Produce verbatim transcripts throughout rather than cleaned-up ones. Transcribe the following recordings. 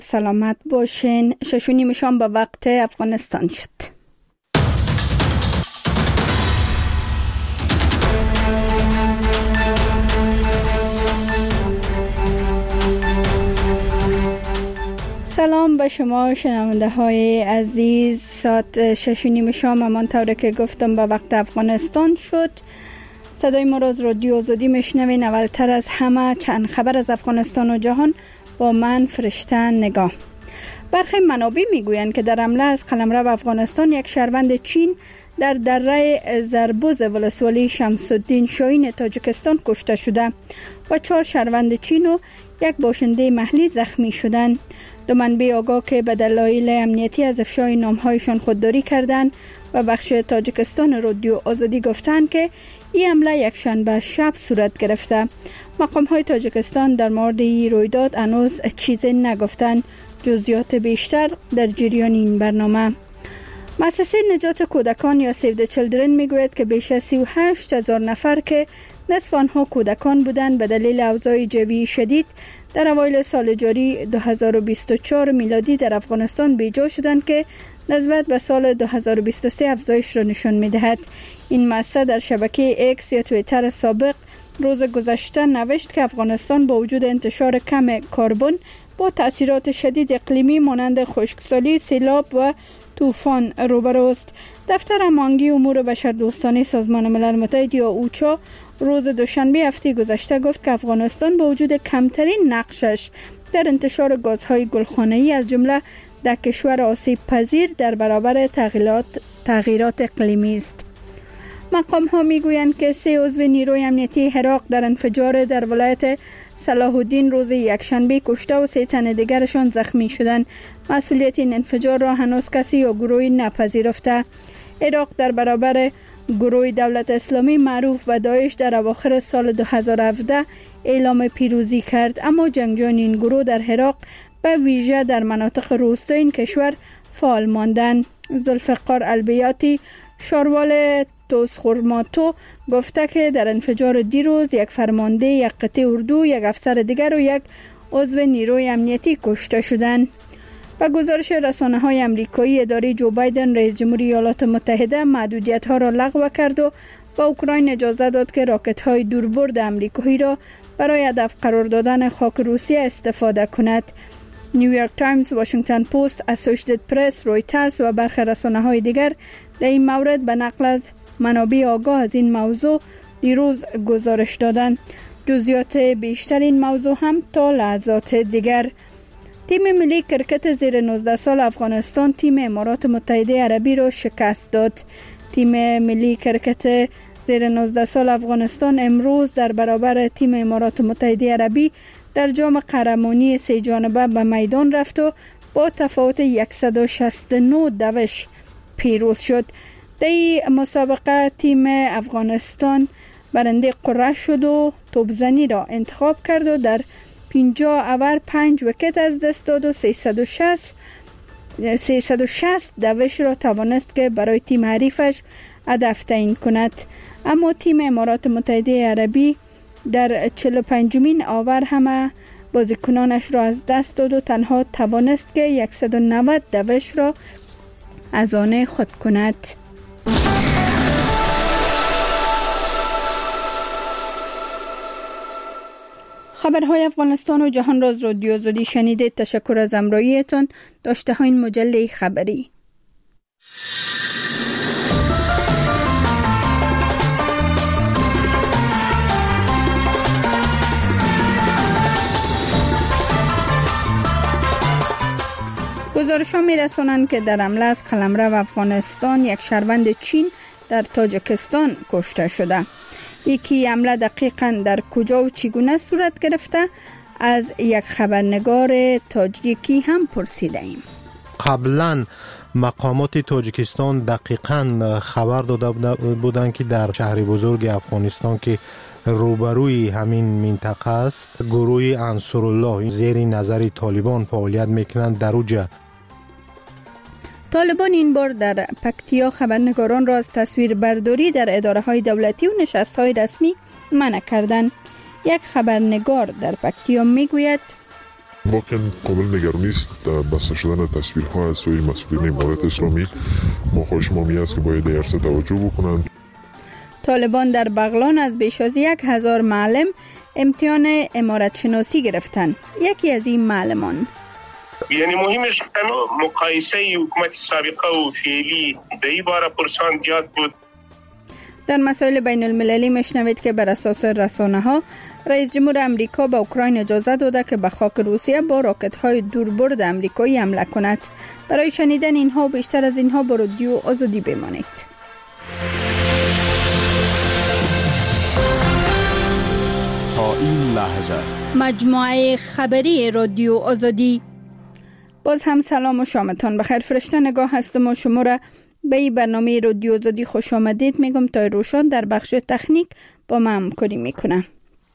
سلامت باشین. شش و نیم شام به وقت افغانستان شد. سلام به شما شنونده های عزیز. ساعت شش و نیم شام همان طوری که گفتم به وقت افغانستان شد. صدای ما را از رادیو آزادی میشنوین. اولتر از همه چند خبر از افغانستان و جهان با من فرشته نگاه. برخی منابع میگویند که در حمله از قلمرو افغانستان یک شهروند چین در دره زربوز ولسوالی شمس الدین شاهین تاجیکستان کشته شده و چهار شهروند چین و یک باشنده محلی زخمی شدند. دو منبع آگاه که به دلایل امنیتی از افشای نامهایشان خودداری کردند و بخش تاجیکستان رادیو آزادی گفتند که این حمله یک شنبه شب صورت گرفته. مقام های تاجیکستان در مورد این رویداد هنوز چیزی نگفتند. جزئیات بیشتر در جریان این برنامه. مؤسسه نجات کودکان یا سیو د چیلدرن میگوید که بیش از سی و هشت هزار نفر که نصف آنها کودکان بودند به دلیل اوضاع جوی شدید در اوایل سال جاری دو هزار و بیست و چهار میلادی در افغانستان بیجا شدند که نسبت به سال دو هزار و بیست و سه افزایش را نشان می‌دهد. این مؤسسه در شبکه ایکس یا توییتر سابق روز گذشته نوشت که افغانستان با وجود انتشار کم کربن با تأثیرات شدید اقلیمی مانند خشکسالی، سیلاب و طوفان روبروست. دفتر هماهنگی امور بشردوستانه سازمان ملل متحد یا اوچا روز دوشنبه هفته گذشته گفت که افغانستان با وجود کمترین نقشش در انتشار گازهای گلخانه‌ای از جمله در کشور آسیب پذیر در برابر تغییرات تغییرات اقلیمی است. مقام ها میگویند که سه عضو نیروی امنیتی عراق در انفجار در ولایت صلاح الدین روز یکشنبه کشته و سه تن دیگرشان زخمی شدند. مسئولیت این انفجار را هنوز کسی یا گروهی نپذیرفته. عراق در برابر گروه دولت اسلامی معروف به داعش در اواخر سال دو هزار و هفده اعلام پیروزی کرد، اما جنگجویان این گروه در عراق به ویژه در مناطق روستایی این کشور فعال ماندند. ذوالفقار البیاتی شاروال توسخورماتو گفته که در انفجار دیروز یک فرمانده، یک قطعه اردو، یک افسر دیگر و یک عضو نیروی امنیتی کشته شدند. با گزارش رسانه‌های آمریکایی، اداره جو بایدن رئیس جمهوری ایالات متحده محدودیت‌ها را لغو کرد و با اوکراین اجازه داد که راکت‌های دوربرد آمریکایی را برای هدف قرار دادن خاک روسیه استفاده کند. نیویورک تایمز، واشنگتن پست، اسوسییتد پرس، رویترز و برخی رسانه‌های دیگر در این مورد به نقل از منابع آگاه از این موضوع دیروز گزارش دادند. جزئیات بیشتر این موضوع هم تا لحظات دیگر. تیم ملی کرکت زیر نوزده سال افغانستان تیم امارات متحده عربی را شکست داد. تیم ملی کرکت زیر نوزده سال افغانستان امروز در برابر تیم امارات متحده عربی در جام قهرمانی سه جانبه به میدان رفت و با تفاوت صد و شصت و نه دوش پیروز شد. در این مسابقه تیم افغانستان برنده قرعه شد و توپزنی را انتخاب کرد و در پنجاه اوور پنج وکت از دست داد و سیصد و شصت دوش را توانست که برای تیم حریفش هدف تعیین کند. اما تیم امارات متحده عربی در چهل و پنجمین اوور همه بازیکنانش را از دست داد و تنها توانست که صد و نود دوش را از آن خود کند. خبرهای افغانستان و جهان را از رادیو آزادی شنیدید. تشکر از همراهیتان. داشته ها این مجله خبری. گزارش ها می رسانند که در حمله از قلمرو افغانستان یک شهروند چین در تاجیکستان کشته شده. یکی حمله دقیقاً در کجا و چگونه صورت گرفته از یک خبرنگار تاجیکی هم پرسیده ایم. قبلا مقامات تاجیکستان دقیقاً خبر داده بودند که در شهر بزرگ افغانستان که روبروی همین منطقه است گروه انصارالله زیر نظر طالبان فعالیت میکنند. در اوجه طالبان این بار در پکتیا خبرنگاران را از تصویر برداری در اداره های دولتی و نشست های رسمی منع کردند. یک خبرنگار در پکتیا میگوید واقعا قابل نگرانی است بسته شدن تصویرها از سوی مسئولین امارات اسلامی. ما خواهش ما می است که باید درس توجه بکنند. طالبان در بغلان از بیش از یک هزار معلم امتحان امارت شناسی گرفتند. یکی از این معلمان یعنی مهمش کنو مقایسه حکومت سابقه و فعلی در این باره پرسان زیاد بود. در مسائل بین المللی مشنوید که بر اساس رسانه ها رئیس جمهور امریکا به اوکراین اجازه داده که به خاک روسیه با راکت های دوربرد امریکایی حمله کند. برای شنیدن اینها و بیشتر از اینها با رادیو آزادی بمانید. تا این لحظه مجموعه خبری رادیو آزادی. باز هم سلام و شامتان بخیر. فرشته نگاه هستم و شما را به این برنامه رادیو آزادی خوش آمدید میگم. تا روشان در بخش تکنیک با ما همکاری میکنه.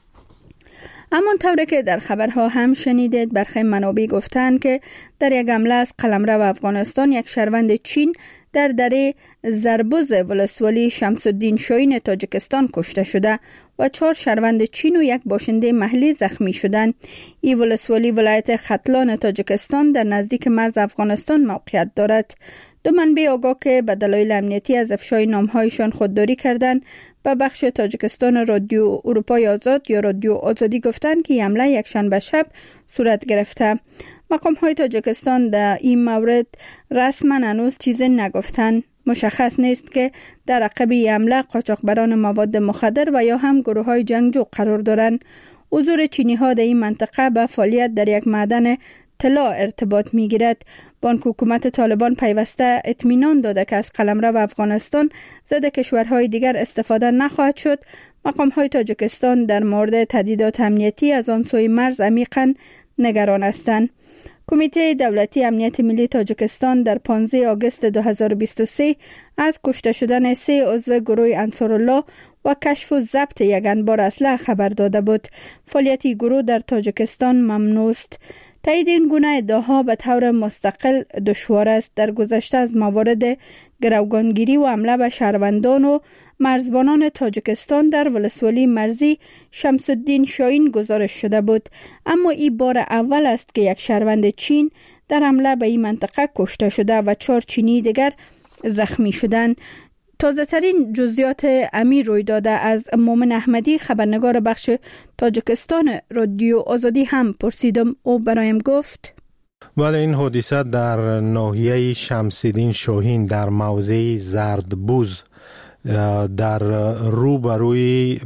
اما طوری که در خبرها هم شنیدید، برخی منابع گفتند که در یک حمله از قلمرو افغانستان یک شهروند چین در دره زربوز ولسوالی شمس الدین شاهین تاجیکستان کشته شده و چهار شهروند چین و یک باشنده محلی زخمی شدند. این ولسوالی ولایت ختلان تاجیکستان در نزدیک مرز افغانستان موقعیت دارد. دو منبع آگاه که به دلایل امنیتی از افشای نامهایشان خودداری کردند به بخش تاجیکستان رادیو اروپای آزاد یا رادیو آزادی گفتند که حمله یک شنبه شب صورت گرفته. مقام های تاجیکستان در این مورد رسما هنوز چیزی نگفتند. مشخص نیست که در عقب این حمله قاچاقبران مواد مخدر و یا هم گروه های جنگجو قرار دارند. حضور چینی ها در این منطقه به فعالیت در یک معدن طلا ارتباط می گیرد. بانک حکومت طالبان پیوسته اطمینان داده که از قلمرو افغانستان ضد کشورهای دیگر استفاده نخواهد شد. مقام های تاجیکستان در مورد تهدیدات امنیتی از آن سوی مرز عمیقاً نگران هستند. کمیته دولتی امنیت ملی تاجیکستان در پانزده آگوست دو هزار و بیست و سه از کشته شدن سه عضو گروه انصارالله و کشف و ضبط یک انبار اسلحه خبر داده بود. فعالیت گروه در تاجیکستان ممنوع است. تایید این گونه ادعاها به طور مستقل دشوار است. در گذشته از موارد گروگانگیری و حمله به شهروندان و مرزبانان تاجیکستان در ولسوالی مرزی شمس الدین شاهین گزارش شده بود، اما این بار اول است که یک شهروند چین در حمله به این منطقه کشته شده و چهار چینی دیگر زخمی شدند. تازه ترین جزئیات امیر روی داده از مومن احمدی خبرنگار بخش تاجیکستان رادیو آزادی هم پرسیدم. او برایم گفت ولی این حادثه در ناحیه شمس الدین شاهین در موضع زردبوز در روبروی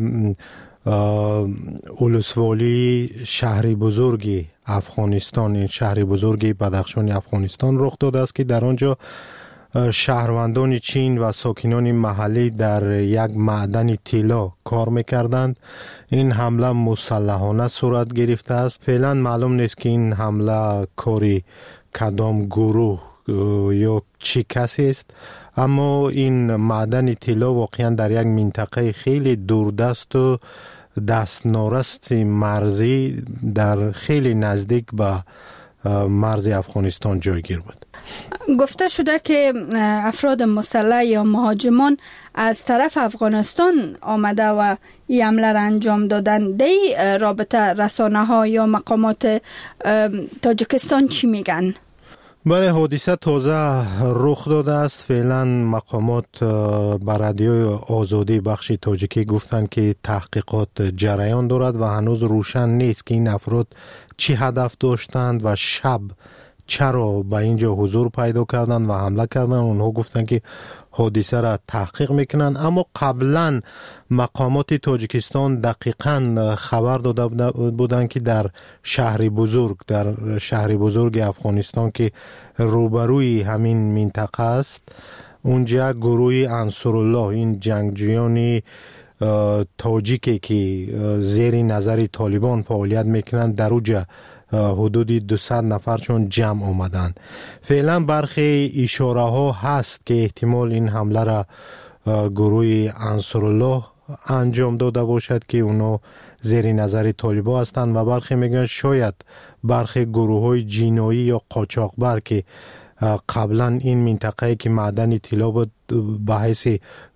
ولسوالی شهری بزرگی افغانستان، این شهری بزرگی بدخشان افغانستان رخ داده است که در آنجا شهروندان چین و ساکنان محلی در یک معدن طلا کار میکردند. این حمله مسلحانه صورت گرفته است. فعلا معلوم نیست که این حمله کاری کدام گروه یا چی کسی است، اما این معدن طلا واقعا در یک منطقه خیلی دوردست و دست نارست مرزی در خیلی نزدیک به مرز افغانستان جایگیر بود. گفته شده که افراد مسلح یا مهاجمان از طرف افغانستان آمده و این حمله را انجام دادن. در این رابطه رسانه ها یا مقامات تاجیکستان چی میگن؟ بله، حادثه تازه رخ داده است. فعلا مقامات بر رادیوی آزادی بخش تاجیکی گفتند که تحقیقات جریان دارد و هنوز روشن نیست که این افراد چی هدف داشتند و شب چرا به اینجا حضور پیدا کردند و حمله کردند. اونها گفتند که حادثه را تحقیق میکنند، اما قبلا مقامات تاجیکستان دقیقاً خبر داده بودند که در شهر بزرگ در شهر بزرگ افغانستان که روبروی همین منطقه است، اونجا گروه انصارالله، این جنگجویان تاجیکی که زیر نظر طالبان فعالیت میکنند، در اونجا حدود دویست نفر چون جمع آمدند. فعلا برخی اشاره ها هست که احتمال این حمله را گروه انصارالله انجام داده باشد که اونا زیر نظر طالبان هستند و برخی میگن شاید برخی گروه های جنایی یا قاچاقبر که قبلا این منطقه که معدن طلا بود به حیث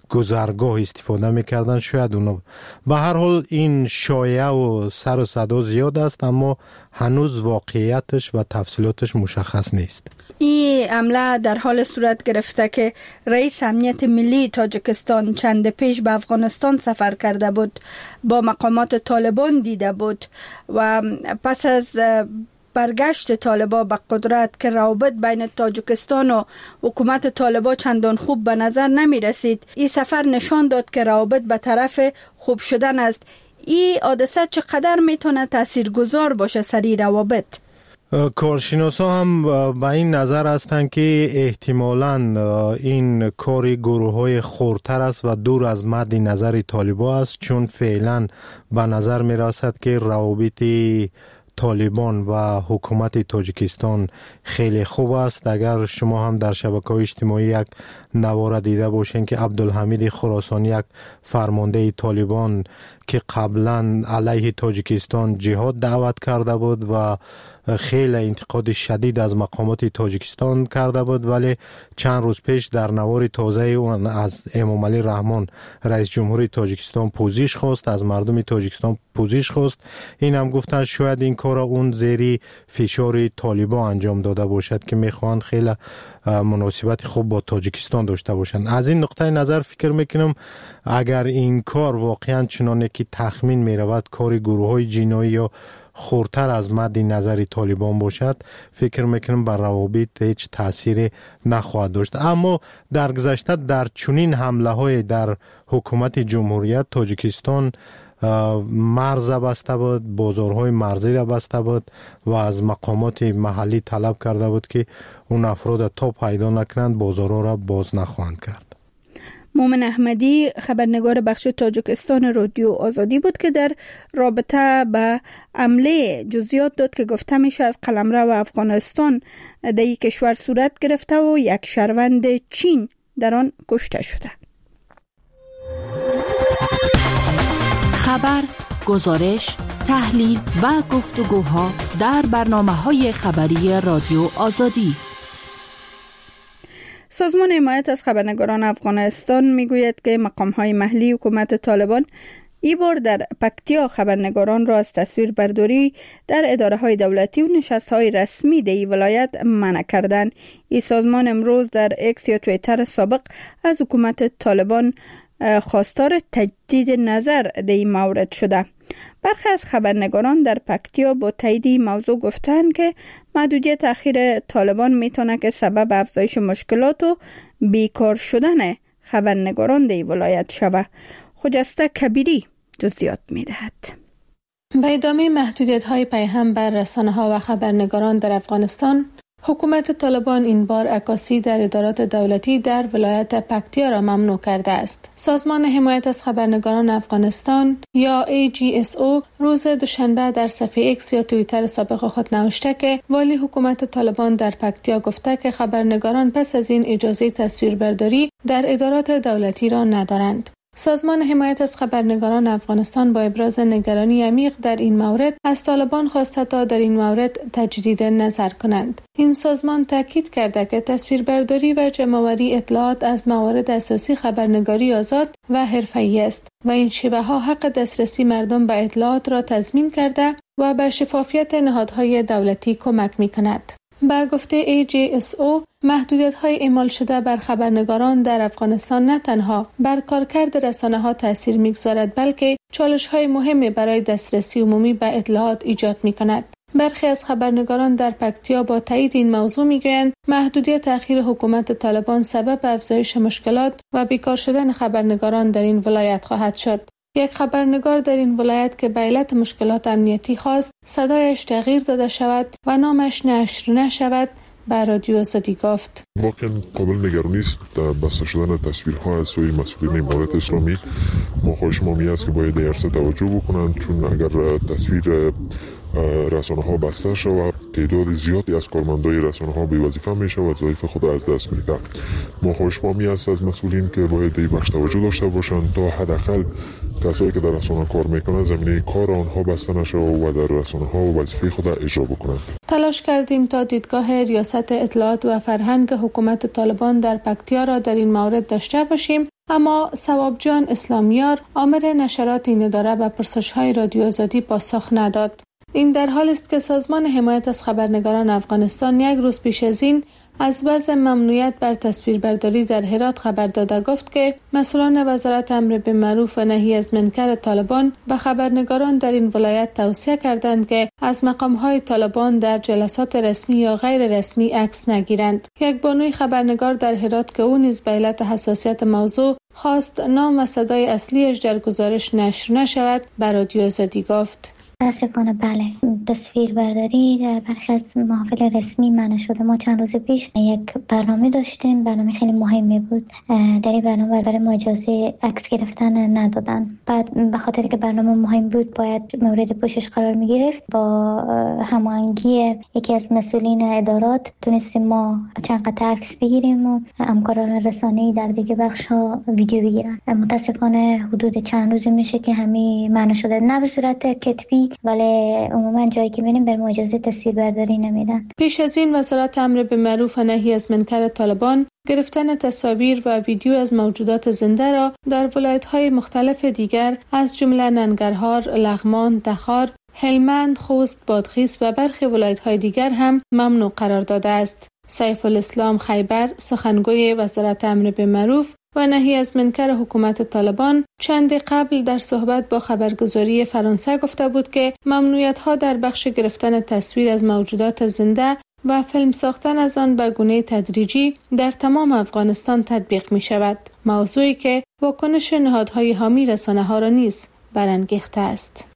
گذرگاه استفاده میکردن، شاید اونا. به هر حال این شایعه و سر و صدا زیاد است، اما هنوز واقعیتش و تفصیلاتش مشخص نیست. این عمله در حال صورت گرفته که رئیس امنیت ملی تاجیکستان چند پیش به افغانستان سفر کرده بود، با مقامات طالبان دیده بود و پس از برگشت طالبان به قدرت که روابط بین تاجیکستان و حکومت طالبان چندان خوب به نظر نمی رسید، این سفر نشان داد که روابط به طرف خوب شدن است. این حادثه چقدر میتونه تاثیرگذار باشه سری روابط؟ کارشناسا هم به این نظر هستند که احتمالاً این کاری گروه‌های خردتر است و دور از مد نظر طالبان است، چون فعلا به نظر می رسد که روابط طالبان و حکومت تاجیکستان خیلی خوب است. اگر شما هم در شبکه‌های اجتماعی یک نوار دیده باشین که عبدالحمید خراسانی، یک فرمانده طالبان که قبلا علیه تاجیکستان جهاد دعوت کرده بود و خیلی انتقاد شدید از مقامات تاجیکستان کرده بود، ولی چند روز پیش در نوار تازه اون از امام علی رحمان رئیس جمهوری تاجیکستان پوزش خواست، از مردم تاجیکستان پوزش خواست. این هم گفتن شاید این کار اون زیری فشار طالبان انجام داده باشد که میخوان خیلی مناسبت خوب با تاجیکستان داشته باشند. از این نقطه نظر فکر میکنم اگر این کار واقعا چنانه که تخمین میرود کاری گروه های جنایی یا خورتر از مد نظر طالبان باشد، فکر میکنم بر روابط هیچ تأثیری نخواهد داشت. اما در گذشته در چنین حمله های در حکومت جمهوریت تاجیکستان مرز بسته بود، بازارهای مرزی را بسته بود و از مقامات محلی طلب کرده بود که اون افراد تا پیدا نکنند بازارها را باز نخواهند کرد. مومن احمدی خبرنگار بخش تاجیکستان رادیو آزادی بود که در رابطه به حمله جزئیات داد که گفته میشه از قلمرو افغانستان در یک کشور صورت گرفته و یک شهروند چین در آن کشته شده. خبر، گزارش، تحلیل و گفتگوها در برنامه‌های خبری رادیو آزادی. سازمان حمایت از خبرنگاران افغانستان میگوید که مقام‌های محلی حکومت طالبان این بار در پکتیا خبرنگاران را از تصویر برداری در اداره‌های دولتی و نشست‌های رسمی در این ولایت منع کردند. این سازمان امروز در اکس یا توییتر سابق از حکومت طالبان خواستار تجدید نظر در این مورد شده. برخی از خبرنگاران در پکتیا با تایید موضوع گفتند که محدودیت اخیر طالبان میتونه که سبب افزایش مشکلات و بیکار شدن خبرنگاران در ولایت شود. خجسته کبیری جزئیات میدهد. به ادامه محدودیت‌های پیهم بر رسانه‌ها و خبرنگاران در افغانستان، حکومت طالبان این بار عکاسی در ادارات دولتی در ولایت پکتیا را ممنوع کرده است. سازمان حمایت از خبرنگاران افغانستان یا ای جی اس او روز دوشنبه در صفحه اکس یا توییتر سابق خود نوشته که والی حکومت طالبان در پکتیا گفته که خبرنگاران پس از این اجازه تصویربرداری در ادارات دولتی را ندارند. سازمان حمایت از خبرنگاران افغانستان با ابراز نگرانی عمیق در این مورد از طالبان خواسته تا در این مورد تجدید نظر کنند. این سازمان تاکید کرده که تصویربرداری و جمع‌آوری اطلاعات از موارد اساسی خبرنگاری آزاد و حرفه‌ای است و این شیوه‌ها حق دسترسی مردم به اطلاعات را تضمین کرده و به شفافیت نهادهای دولتی کمک می‌کند. با گفته ای جی اس او، محدودیت‌های اعمال شده بر خبرنگاران در افغانستان نه تنها بر کارکرد رسانه‌ها تأثیر می‌گذارد بلکه چالش‌های مهمی برای دسترسی عمومی به اطلاعات ایجاد می‌کند. برخی از خبرنگاران در پکتیا با تایید این موضوع می‌گویند محدودیت اخیر حکومت طالبان سبب افزایش مشکلات و بیکار شدن خبرنگاران در این ولایت خواهد شد. یک خبرنگار در این ولایت که به علت مشکلات امنیتی خواست صدایش تغییر داده شود و نامش نشر نشود به رادیو آزادی گفت. واقعا قابل نگرانی است بسته شدن تصویرها از سوی مسئولین امارات اسلامی. ما خواهش ما می است که باید در عرصه توجه بکنند، چون اگر تصویر رسانه ها بسته شود تعداد زیادی از کارمندای رسانه ها بی وظیفه می شود و وظایف خود از دست می دهند. ما خواهش ما می است از مسئولین که باید این بخش توجه داشته باشند تا حداقل کسایی که در رسانه کار میکنند زمینه کار آنها بسته نشود و در رسانه ها و وظیفه خود اجرا بکنند. تلاش کردیم تا دیدگاه ریاست اطلاعات و فرهنگ حکومت طالبان در پکتیا را در این مورد داشته باشیم، اما ثواب جان اسلامیار آمر نشرات این اداره به پرسش‌های رادیو آزادی پاسخ نداد. این در حال است که سازمان حمایت از خبرنگاران افغانستان یک روز پیش از این از وضع ممنوعیت بر تصویربرداری در هرات خبر داده گفت که مسئولان وزارت امر بالمعروف و نهی از منکر طالبان به خبرنگاران در این ولایت توصیه کردند که از مقام‌های طالبان در جلسات رسمی یا غیر رسمی عکس نگیرند. یک بانوی خبرنگار در هرات که او نیز به علت حساسیت موضوع خواست نام و صدای اصلیش در گزارش نشر نشود، به رادیو آزادی گفت: متاسفانه بله، تصویر برداری در برخی از محافل رسمی منع شده. ما چند روز پیش یک برنامه داشتیم، برنامه خیلی مهمی بود. در این برنامه برای ما اجازه عکس گرفتن ندادن. بعد به خاطر که برنامه مهم بود باید مورد پوشش قرار می گرفت، با هماهنگی یکی از مسئولین ادارات تونستیم ما چند قطعه عکس بگیریم و همکاران رسانه‌ای در دیگه بخش ها ویدیو بگیرن. متاسفانه حدود چند روز میشه که همین منع شده، نه به صورت کتبی ولی عموما جایی که میریم به اجازه تصویر برداری نمیدن. پیش از این وزارت امر بالمعروف و نهی از منکر طالبان گرفتن تصاویر و ویدیو از موجودات زنده را در ولایت‌های مختلف دیگر از جمله ننگرهار، لغمان، تخار، هلمند، خوست، بادغیس و برخی ولایت‌های دیگر هم ممنوع قرار داده است. سیف الاسلام خیبر، سخنگوی وزارت امر بالمعروف و نهی از منکر حکومت طالبان، چند قبل در صحبت با خبرگزاری فرانسه گفته بود که ممنوعیت‌ها در بخش گرفتن تصویر از موجودات زنده و فیلم ساختن از آن به گونه تدریجی در تمام افغانستان تطبیق می شود. موضوعی که واکنش نهادهای حامی رسانه‌ها را نیز برانگیخته است.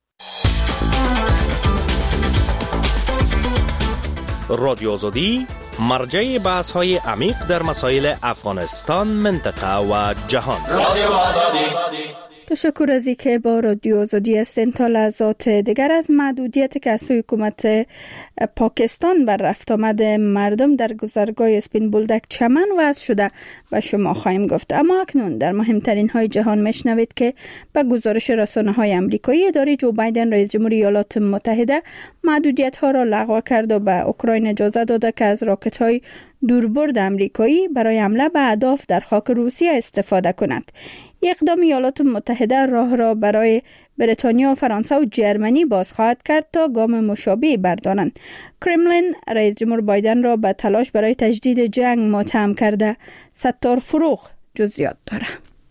رادیو آزادی مرجع بحث های عمیق در مسائل افغانستان، منطقه و جهان. رادیو آزادی. تشکر از اینکه با رادیو آزادی هستین. تا لحظات دیگر از محدودیت که از سوی حکومت پاکستان بر رفت آمد مردم در گذرگاه اسپین بولدک چمن وضع شده و شما خواهیم گفت. اما اکنون در مهمترین های جهان میشنوید که به گزارش رسانه های امریکایی اداره جو بایدن رئیس جمهور ایالات متحده محدودیت ها را لغو کرد و به اوکراین اجازه داده که از راکت های دوربرد امریکایی برای حمله به اهداف در خاک روسیه استفاده کند. اقدام ایالات متحده راه را برای بریتانیا، فرانسه و جرمنی باز خواهد کرد تا گام مشابهی بردارند. کرملین رئیس جمهور بایدن را به تلاش برای تجدید جنگ متهم کرده. ستار فروغ جزئیات داره.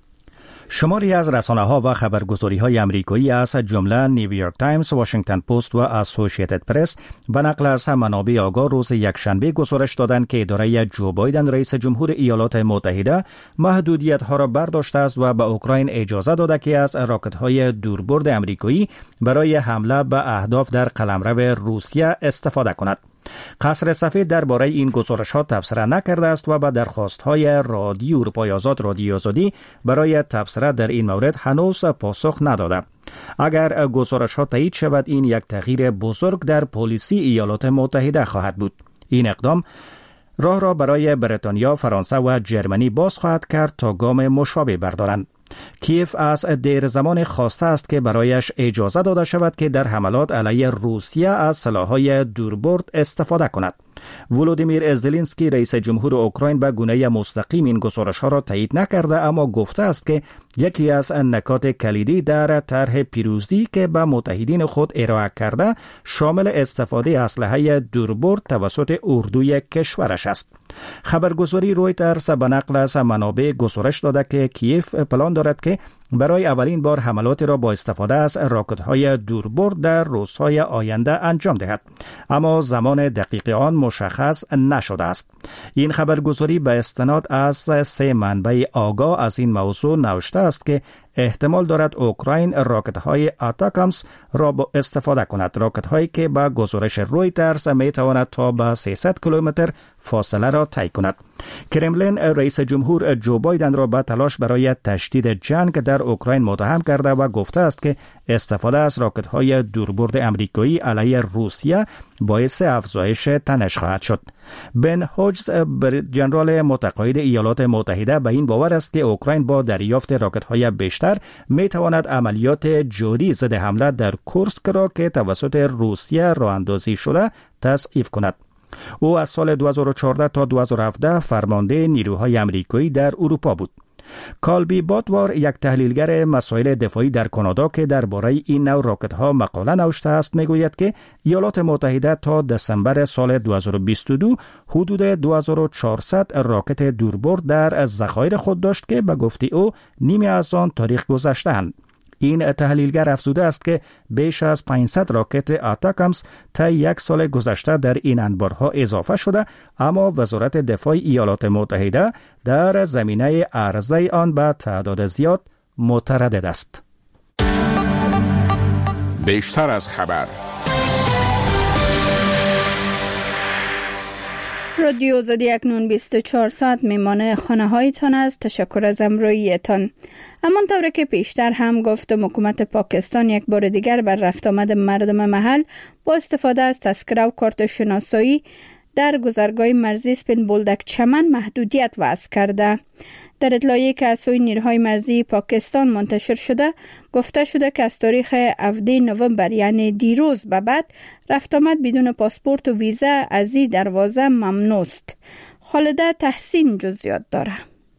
شماری از رسانه‌ها و خبرگزاری‌های آمریکایی از جمله نیویورک تایمز، واشنگتن پست و اسوسییتد پرس به نقل از منابع آگاه روز یکشنبه گزارش دادند که اداره جو بایدن رئیس جمهور ایالات متحده محدودیت‌ها را برداشته است و به اوکراین اجازه داده که از راکت‌های دوربرد آمریکایی برای حمله به اهداف در قلمرو روسیه استفاده کند. قصر سفید درباره این گزارش‌ها تبصره نکرده است و به درخواست‌های رادیو اروپای آزاد رادیو آزادی برای تبصره در این مورد هنوز پاسخ نداده. اگر گزارش‌ها تایید شود این یک تغییر بزرگ در پالیسی ایالات متحده خواهد بود. این اقدام راه را برای بریتانیا، فرانسه و جرمنی باز خواهد کرد تا گام مشابه بردارند. کیف از دیر زمان خواسته است که برایش اجازه داده شود که در حملات علیه روسیه از سلاح‌های دوربرد استفاده کند. ولودیمیر زلنسکی رئیس جمهور اوکراین به گونه مستقیم این گزارش‌ها را تایید نکرده، اما گفته است که یکی از نکات کلیدی در طرح پیروزی که به متحدین خود ارائه کرده شامل استفاده اسلحه دوربرد توسط اردوی کشورش است. خبرگزاری رویترز به نقل از منابع گزارش داده که کیف پلان دارد که برای اولین بار حملاتی را با استفاده از راکت‌های دوربرد در روزهای آینده انجام دهد، اما زمان دقیق آن مشخص نشده است. این خبرگزاری به استناد از سه منبع آگاه از این موضوع نوشته است که احتمال دارد اوکراین راکت‌های آتاکامس را با استفاده کند، راکت‌هایی که با گزارش رویترز می‌تواند تا به سیصد کیلومتر فاصله را طی کند. کرملین رئیس جمهور جو بایدن را به تلاش برای تشدید جنگ در اوکراین متهم کرده و گفته است که استفاده از راکت‌های دوربرد آمریکایی علیه روسیه باعث افزایش تنش خواهد شد. بن هوجز ژنرال متقاعد ایالات متحده به این باور است که اوکراین با دریافت راکت‌های بیشتر می تواند عملیات جوری ضد حمله در کورسک را که توسط روسیه راه اندازی شده تضعیف کند. او از سال دو هزار و چهارده تا دو هزار و هفده فرمانده نیروهای آمریکایی در اروپا بود. کالبی باتوار یک تحلیلگر مسائل دفاعی در کانادا که درباره این نوع راکت ها مقاله نوشته است میگوید که ایالات متحده تا دسامبر سال دو هزار و بیست و دو حدود دو هزار و چهارصد راکت دوربرد در ذخایر خود داشت که به گفته او نیمی از آن تاریخ گذشته‌اند. این تحلیلگر افزوده است که بیش از پانصد راکت آتاکامس تا یک سال گذشته در این انبارها اضافه شده، اما وزارت دفاع ایالات متحده در زمینه عرضه آن به تعداد زیاد متردد است. بیشتر از خبر رادیو آزادی اکنون بیست و چهار ساعت میمانه خانه هایتان است. تشکر از امرویتان. همانطور که پیشتر هم گفتم حکومت پاکستان یک بار دیگر بر رفت آمد مردم محل با استفاده از تذکره و کارت شناسایی در گذرگاه مرزی سپین بولدک چمن محدودیت وضع کرده. در اطلاعیه‌ای که از سوی نیروهای مرزی پاکستان منتشر شده گفته شده که از تاریخ هفدهم نوامبر یعنی دیروز به بعد رفت آمد بدون پاسپورت و ویزا از این دروازه ممنوع است. خالده تحسین جزئیات داره.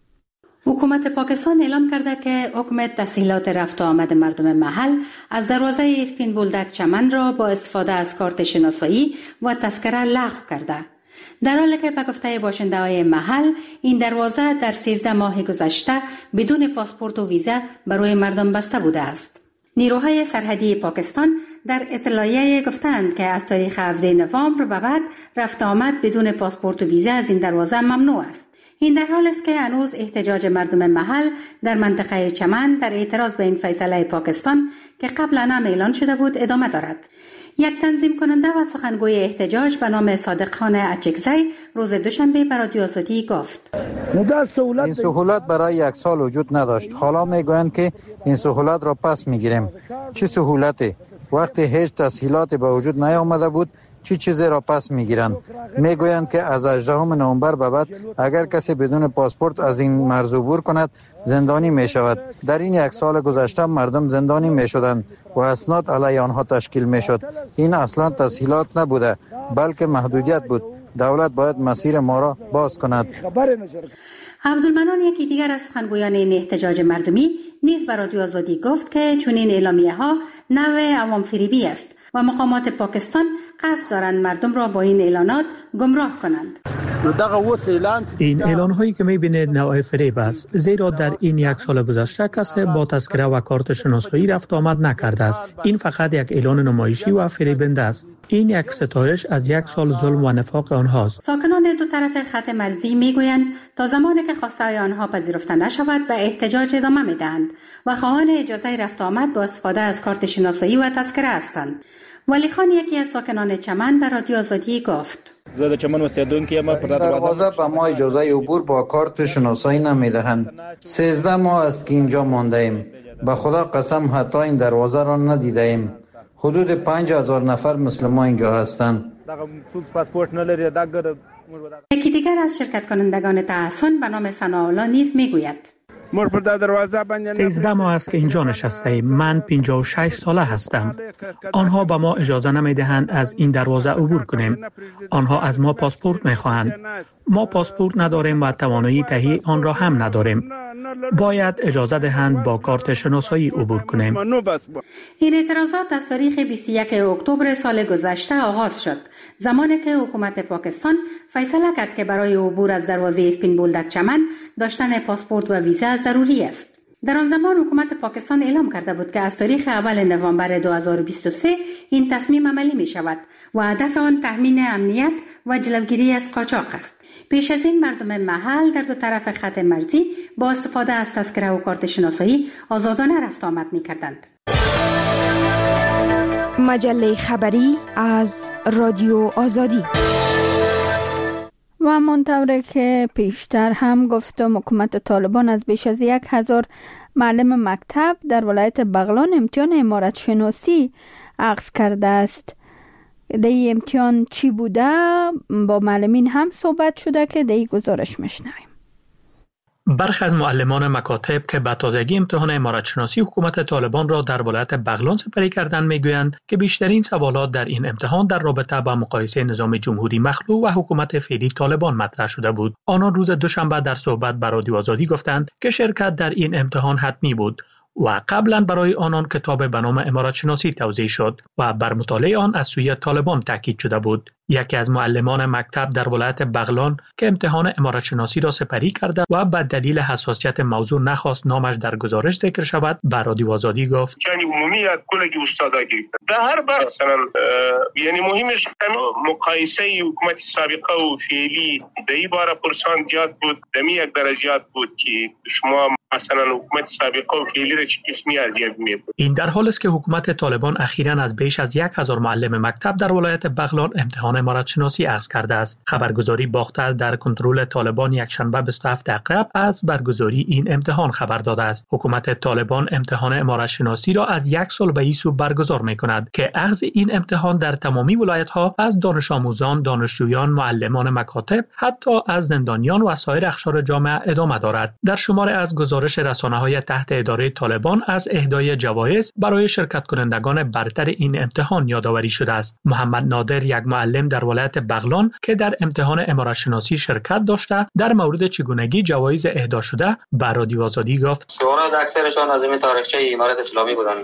حکومت پاکستان اعلام کرده که حکم تسهیلات رفت و آمد مردم محل از دروازه اسپین بولدک چمن را با استفاده از کارت شناسایی و تذکره لغو کرده، در حالی که به گفته باشنده‌های محل این دروازه در سیزده ماه گذشته بدون پاسپورت و ویزا برای مردم بسته بوده است. نیروهای سرحدی پاکستان در اطلاعیه گفتند که از تاریخ هفدهم نوامبر به بعد رفت آمد بدون پاسپورت و ویزا از این دروازه ممنوع است. این در حال است که هنوز احتجاج مردم محل در منطقه چمن در اعتراض به این فیصله پاکستان که قبلا هم اعلان شده بود ادامه دارد. یک تنظیم کننده و سخنگوی احتجاج به نام صادق خان اچکزی روز دوشنبه به رادیو آزادی گفت: این سهولت برای یک سال وجود نداشت. حالا میگویند که این سهولت را پس میگیریم. چه سهولتی؟ وقتی هیچ تسهیلاتی به وجود نیامده بود چی چیزی را پس میگیرند؟ میگویند که از هجدهم نوامبر به بعد اگر کسی بدون پاسپورت از این مرز عبور کند زندانی می شود. در این یک سال گذشته مردم زندانی می شدند و اسناد علیه آنها تشکیل می شد. این اصلا تسهیلات نبوده بلکه محدودیت بود. دولت باید مسیر ما را باز کند. عبدالمنان یکی دیگر از سخنگویان این احتجاج مردمی نیز به رادیو آزادی گفت که چنین اعلامیه ها نوع عوام فریبی است و مقامات پاکستان قصد دارند مردم را با این اعلانات گمراه کنند. این اعلان هایی که میبینید نوع فریب است، زیرا در این یک سال گذشته کسی با تذکره و کارت شناسایی رفت آمد نکرده است. این فقط یک اعلان نمایشی و فریبنده است. این یک ستایش از یک سال ظلم و نفاق آنهاست. ساکنان دو طرف خط مرزی میگویند تا زمانی که خواسته آنها پذیرفته نشود به احتجاج ادامه میدهند و خواهان اجازه رفت آمد با استفاده از کارت شناسایی و تذکره هستند. ولی خان یکی از ساکنان چمن به رادیو آزادی گفت: دروازه به ما اجازه عبور با کارت شناسایی نمیدهند. سیزده ماه است که اینجا مانده ایم. به خدا قسم حتی این دروازه را ندیده ایم. حدود پنج هزار نفر مثل ما اینجا هستند. یکی دیگر از شرکت کنندگان تحسن به نام ثناءالله نیز میگوید: سیزده ماه است که اینجا نشسته ایم. من پنجاه و شش ساله هستم. آنها به ما اجازه نمی دهند از این دروازه عبور کنیم. آنها از ما پاسپورت می خواهند. ما پاسپورت نداریم و توانایی تهیه آن را هم نداریم. باید اجازه دهند با کارت شناسایی عبور کنیم. این اعتراضات از تاریخ بیست و یکم اکتبر سال گذشته آغاز شد، زمانی که حکومت پاکستان فیصله کرد که برای عبور از دروازه اسپین بولدک چمن داشتن پاسپورت و ویزا ضروری است. در آن زمان حکومت پاکستان اعلام کرده بود که از تاریخ اول نوامبر دو هزار و بیست و سه این تصمیم عملی می شود و هدف آن تامین امنیت و جلوگیری از قاچاق است. پیش از این مردم محل در دو طرف خط مرزی با استفاده از تذکره و کارت شناسایی آزادانه رفت آمد می کردند. مجله خبری از رادیو آزادی. و همانطور که پیشتر هم گفتم حکومت طالبان از بیش از یک هزار معلم مکتب در ولایت بغلان امتحان عمارت شناسی اخذ کرده است. در این امتحان چی بوده؟ با معلمین هم صحبت شده که در این گزارش میشنویم. برخی از معلمان مکاتب که به تازگی امتحان عمارت شناسی حکومت طالبان را در ولایت بغلان سپری کردند میگویند که بیشترین سوالات در این امتحان در رابطه با مقایسه نظام جمهوری مخلوع و حکومت فعلی طالبان مطرح شده بود. آنان روز دوشنبه در صحبت با رادیو آزادی گفتند که شرکت در این امتحان حتمی بود و قبلا برای آنان کتاب به نام عمارت شناسی توزیع شد و بر مطالعه آن از سوی طالبان تاکید شده بود. یکی از معلمان مکتب در ولایت بغلان که امتحان عمارت شناسی را سپری کرده و به دلیل حساسیت موضوع نخواست نامش در گزارش ذکر شود به رادیو آزادی گفت یعنی عمومی از کلگی استادا گرفتن در هر بحث مثلا یعنی مهمش مقایسه حکومت سابقه و فعلی در این باره پرسان زیاد بود، دمی یک درجات بود که شما مثلا حکومت سابقه و فعلی را چه قسمی ارزیابی می‌کنید. این در حالی است که حکومت طالبان اخیراً از بیش از یک هزار معلم مکتب در ولایت بغلان امتحان عمارت شناسی اخذ کرده است. خبرگزاری باختر در کنترل طالبان یک شنبه بیست و هفت اقرب از برگزاری این امتحان خبر داده است. حکومت طالبان امتحان عمارت شناسی را از یک سال به این سو برگزار می‌کند که اخذ این امتحان در تمامی ولایت‌ها از دانش آموزان، دانشجویان، معلمان مکاتب، حتی از زندانیان و سایر اقشار جامعه ادامه دارد. در شماره از گزارش رسانه‌های تحت اداره طالبان از اهدای جوایز برای شرکت کنندگان برتر این امتحان یادآوری شده است. محمد نادر یک معلم در ولایت بغلان که در امتحان عمارت شناسی شرکت داشته در مورد چگونگی جوایز اهدا شده به رادیو آزادی گفت سوالات اکثرشان از این تاریخچه امارت اسلامی بودند.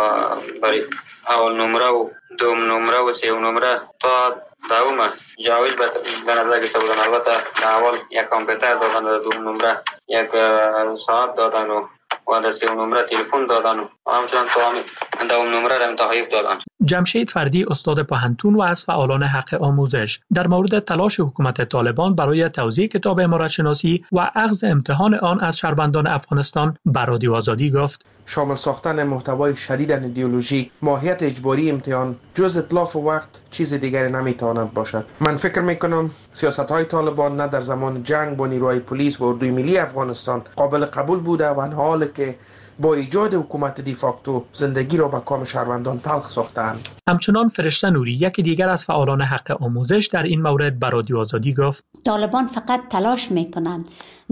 برای اول نمره و دوم نمره و سوم نمره تا دوم جوایز به نظر گرفته بودند. البته اول یک کامپیوتر دادن و دوم نمره یک ساعت دادن و و در سوم نمره تلفن دادن و همچنان تا دوم نمره را تحویل دادن. جمشید فردی استاد پهنتون و از فعالان حق آموزش در مورد تلاش حکومت طالبان برای توزیع کتاب عمارت شناسی و اخذ امتحان آن از شهروندان افغانستان به رادیو آزادی گفت شامل ساختن محتوای شدید ایدئولوژی، ماهیت اجباری امتحان جز اتلاف وقت چیز دیگری نمیتواند باشد. من فکر میکنم سیاست‌های طالبان نه در زمان جنگ با نیروهای پلیس و اردوی ملی افغانستان قابل قبول بوده و در حالی که با ایجاد حکومت دیفاکتو زندگی را به کام شهروندان تلخ ساختند. همچنان فرشته نوری یکی دیگر از فعالان حق آموزش در این مورد به رادیو آزادی گفت طالبان فقط تلاش میکنند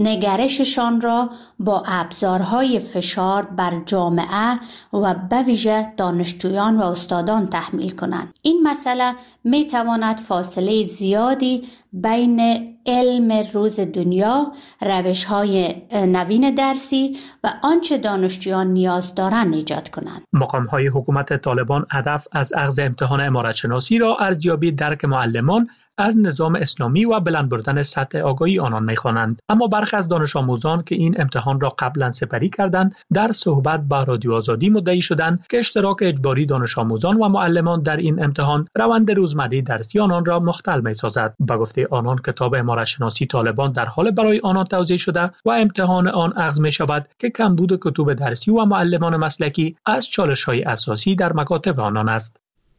نگرششان را با ابزارهای فشار بر جامعه و به ویژه دانشجویان و استادان تحمیل کنند. این مسئله میتواند فاصله زیادی بین علم روز دنیا، روش‌های نوین درسی و آنچه دانشجویان نیاز دارند ایجاد کنند. مقام‌های حکومت طالبان هدف از اخذ امتحان عمارت شناسی را ارزیابی درک معلمان از نظام اسلامی و بلند بردن سطح آگاهی آنان می‌خوانند. اما برخی از دانش آموزان که این امتحان را قبلا سپری کردند در صحبت با رادیو آزادی مدعی شدند که اشتراک اجباری دانش آموزان و معلمان در این امتحان روند روزمره درسی آنان را مختل می‌سازد. به گفته آنان کتاب عمارت شناسی طالبان در حال برای آنان توزیع شده و امتحان آن اخذ می‌شود که کمبود کتب درسی و معلمان مسلکی از چالش‌های اساسی در مکاتب آنان است.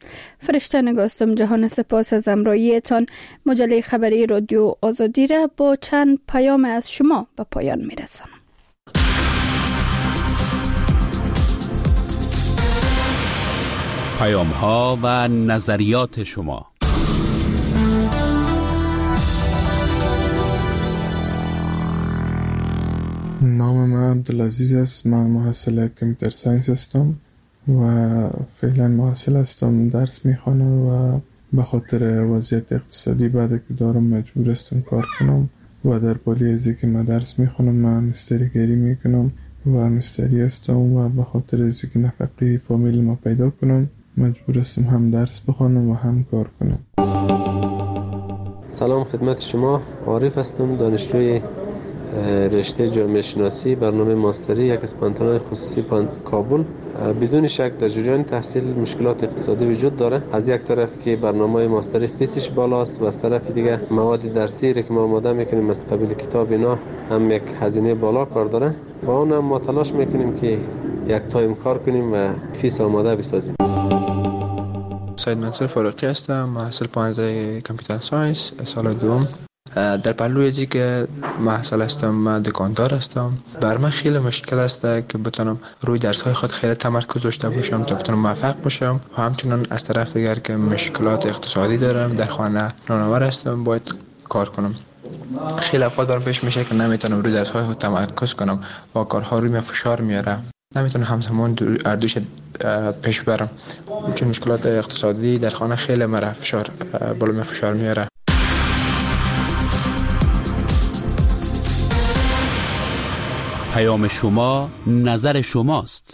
فرشته نگاستم جهان سپاس از همراهیتان. مجله خبری رادیو آزادی را با چند پیام از شما به پایان می‌رسانم. پیام ها و نظریات شما. نام من عبدالعزیز است. من محصل کامپیوتر ساینس هستم و فعلا محصل هستم، درس میخوانم و به خاطر وضعیت اقتصادی بعد که دارم مجبور هستم کار کنم و در پالی ازی که من درس میخوانم من مستریگری میکنم و مستری هستم و به خاطر ازی که نفقه فامیل ما پیدا کنم مجبور هستم هم درس بخوانم و هم کار کنم. سلام خدمت شما، عارف هستم، دانشجوی رشته جامعه شناسی برنامه ماستری یک از پانتون‌های خصوصی کابل. بدون شک در جریان تحصیل مشکلات اقتصادی وجود داره. از یک طرف که برنامه ماستری فیسش بالاست و از طرف دیگه مواد درسی که ما آماده میکنیم از قبیل کتاب اینا هم یک هزینه بالا کار داره. با اون هم ما تلاش میکنیم که یک تایم کار کنیم و فیس آماده بسازیم. سید منصور فاروقی هستم، محصل پانزده کامپیوتر ساینس سال دوم. در پهلوی ازی که محصل هستم من دکاندار هستم. بر من خیلی مشکل است که بتونم روی درس های خود خیلی تمرکز داشته باشم تا بتونم موفق باشم و همچنان از طرف دیگر که مشکلات اقتصادی دارم، در خانه نانآور هستم، باید کار کنم. خیلی افراد برام پیش میشه که نمیتونم روی درس‌های خود تمرکز کنم و کارها روی من فشار میاره، نمیتونم همزمان اردوش پیش برم، چون مشکلات اقتصادی در خانه خیلی مرا فشار بالا می فشار میاره. پیام شما نظر شماست.